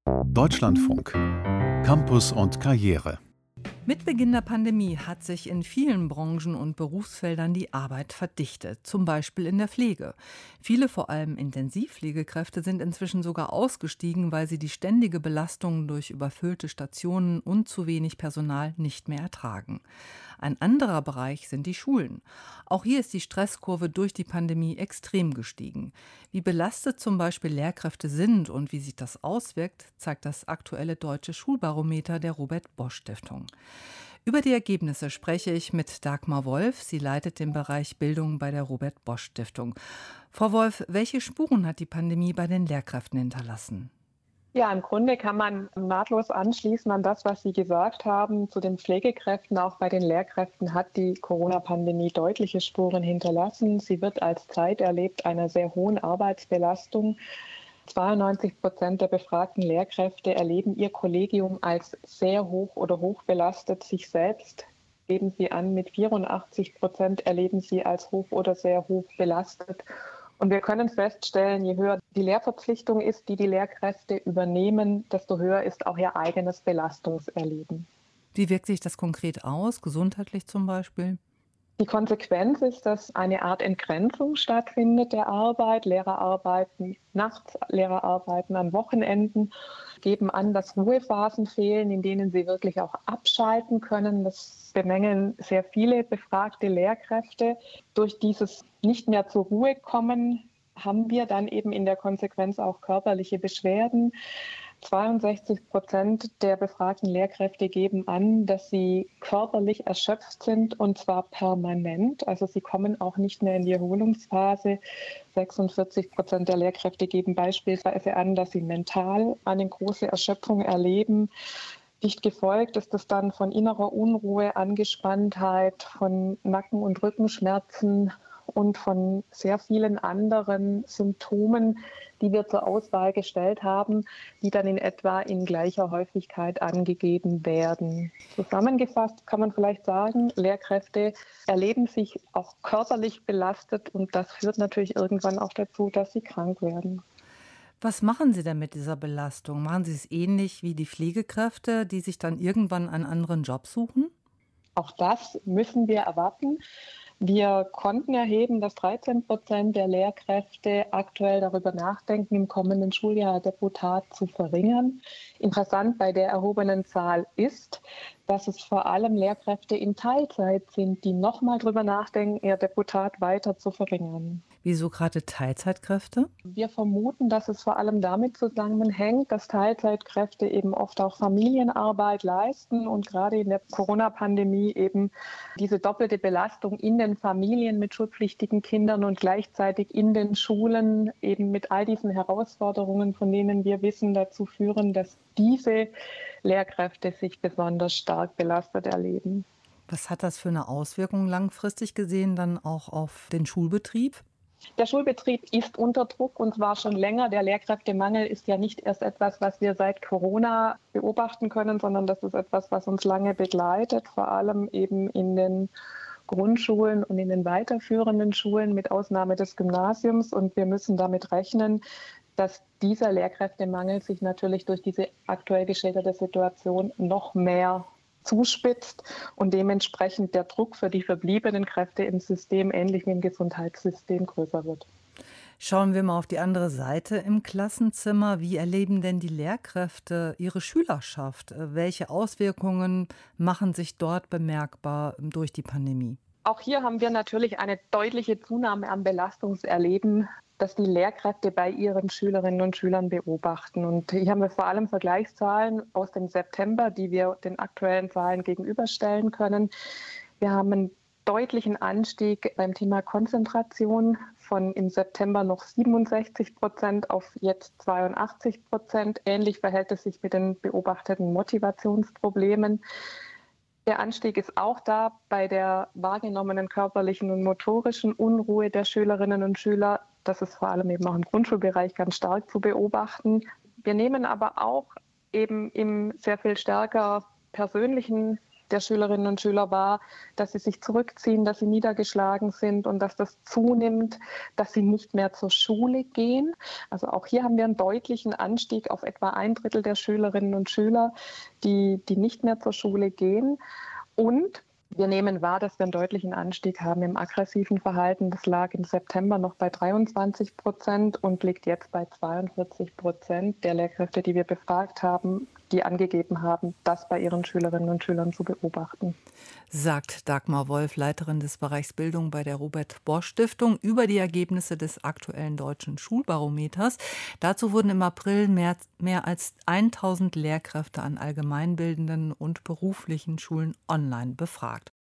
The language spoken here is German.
Deutschlandfunk. Campus und Karriere. Mit Beginn der Pandemie hat sich in vielen Branchen und Berufsfeldern die Arbeit verdichtet, zum Beispiel in der Pflege. Viele, vor allem Intensivpflegekräfte, sind inzwischen sogar ausgestiegen, weil sie die ständige Belastung durch überfüllte Stationen und zu wenig Personal nicht mehr ertragen. Ein anderer Bereich sind die Schulen. Auch hier ist die Stresskurve durch die Pandemie extrem gestiegen. Wie belastet zum Beispiel Lehrkräfte sind und wie sich das auswirkt, zeigt das aktuelle deutsche Schulbarometer der Robert-Bosch-Stiftung. Über die Ergebnisse spreche ich mit Dagmar Wolf. Sie leitet den Bereich Bildung bei der Robert-Bosch-Stiftung. Frau Wolf, welche Spuren hat die Pandemie bei den Lehrkräften hinterlassen? Ja, im Grunde kann man nahtlos anschließen an das, was Sie gesagt haben. Zu den Pflegekräften, auch bei den Lehrkräften hat die Corona-Pandemie deutliche Spuren hinterlassen. Sie wird als Zeit erlebt einer sehr hohen Arbeitsbelastung. 92% der befragten Lehrkräfte erleben ihr Kollegium als sehr hoch oder hoch belastet. Sich selbst geben sie an, mit 84% erleben sie als hoch oder sehr hoch belastet. Und wir können feststellen, je höher die Lehrverpflichtung ist, die die Lehrkräfte übernehmen, desto höher ist auch ihr eigenes Belastungserleben. Wie wirkt sich das konkret aus, gesundheitlich zum Beispiel? Die Konsequenz ist, dass eine Art Entgrenzung stattfindet der Arbeit. Lehrer arbeiten nachts, Lehrer arbeiten an Wochenenden, geben an, dass Ruhephasen fehlen, in denen sie wirklich auch abschalten können. Das bemängeln sehr viele befragte Lehrkräfte. Durch dieses nicht mehr zur Ruhe kommen haben wir dann eben in der Konsequenz auch körperliche Beschwerden. 62% der befragten Lehrkräfte geben an, dass sie körperlich erschöpft sind, und zwar permanent. Also sie kommen auch nicht mehr in die Erholungsphase. 46% der Lehrkräfte geben beispielsweise an, dass sie mental eine große Erschöpfung erleben. Dicht gefolgt ist es dann von innerer Unruhe, Angespanntheit, von Nacken- und Rückenschmerzen und von sehr vielen anderen Symptomen, die wir zur Auswahl gestellt haben, die dann in etwa in gleicher Häufigkeit angegeben werden. Zusammengefasst kann man vielleicht sagen, Lehrkräfte erleben sich auch körperlich belastet, und das führt natürlich irgendwann auch dazu, dass sie krank werden. Was machen Sie denn mit dieser Belastung? Machen Sie es ähnlich wie die Pflegekräfte, die sich dann irgendwann einen anderen Job suchen? Auch das müssen wir erwarten. Wir konnten erheben, dass 13% der Lehrkräfte aktuell darüber nachdenken, im kommenden Schuljahr Deputat zu verringern. Interessant bei der erhobenen Zahl ist, dass es vor allem Lehrkräfte in Teilzeit sind, die nochmal darüber nachdenken, ihr Deputat weiter zu verringern. Wieso gerade Teilzeitkräfte? Wir vermuten, dass es vor allem damit zusammenhängt, dass Teilzeitkräfte eben oft auch Familienarbeit leisten und gerade in der Corona-Pandemie eben diese doppelte Belastung in den Familien mit schulpflichtigen Kindern und gleichzeitig in den Schulen eben mit all diesen Herausforderungen, von denen wir wissen, dazu führen, dass diese Lehrkräfte sich besonders stark belastet erleben. Was hat das für eine Auswirkung langfristig gesehen dann auch auf den Schulbetrieb? Der Schulbetrieb ist unter Druck, und zwar schon länger. Der Lehrkräftemangel ist ja nicht erst etwas, was wir seit Corona beobachten können, sondern das ist etwas, was uns lange begleitet, vor allem eben in den Grundschulen und in den weiterführenden Schulen mit Ausnahme des Gymnasiums. Und wir müssen damit rechnen, dass dieser Lehrkräftemangel sich natürlich durch diese aktuell geschilderte Situation noch mehr zuspitzt und dementsprechend der Druck für die verbliebenen Kräfte im System, ähnlich wie im Gesundheitssystem, größer wird. Schauen wir mal auf die andere Seite im Klassenzimmer. Wie erleben denn die Lehrkräfte ihre Schülerschaft? Welche Auswirkungen machen sich dort bemerkbar durch die Pandemie? Auch hier haben wir natürlich eine deutliche Zunahme am Belastungserleben, das die Lehrkräfte bei ihren Schülerinnen und Schülern beobachten. Und hier haben wir vor allem Vergleichszahlen aus dem September, die wir den aktuellen Zahlen gegenüberstellen können. Wir haben einen deutlichen Anstieg beim Thema Konzentration von im September noch 67% auf jetzt 82%. Ähnlich verhält es sich mit den beobachteten Motivationsproblemen. Der Anstieg ist auch da bei der wahrgenommenen körperlichen und motorischen Unruhe der Schülerinnen und Schüler. Das ist vor allem eben auch im Grundschulbereich ganz stark zu beobachten. Wir nehmen aber auch eben im sehr viel stärker persönlichen der Schülerinnen und Schüler war, dass sie sich zurückziehen, dass sie niedergeschlagen sind und dass das zunimmt, dass sie nicht mehr zur Schule gehen. Also auch hier haben wir einen deutlichen Anstieg auf etwa 1/3 der Schülerinnen und Schüler, die nicht mehr zur Schule gehen. Und wir nehmen wahr, dass wir einen deutlichen Anstieg haben im aggressiven Verhalten. Das lag im September noch bei 23% und liegt jetzt bei 42% der Lehrkräfte, die wir befragt haben, die angegeben haben, das bei ihren Schülerinnen und Schülern zu beobachten. Sagt Dagmar Wolf, Leiterin des Bereichs Bildung bei der Robert-Bosch-Stiftung, über die Ergebnisse des aktuellen deutschen Schulbarometers. Dazu wurden im April mehr als 1000 Lehrkräfte an allgemeinbildenden und beruflichen Schulen online befragt.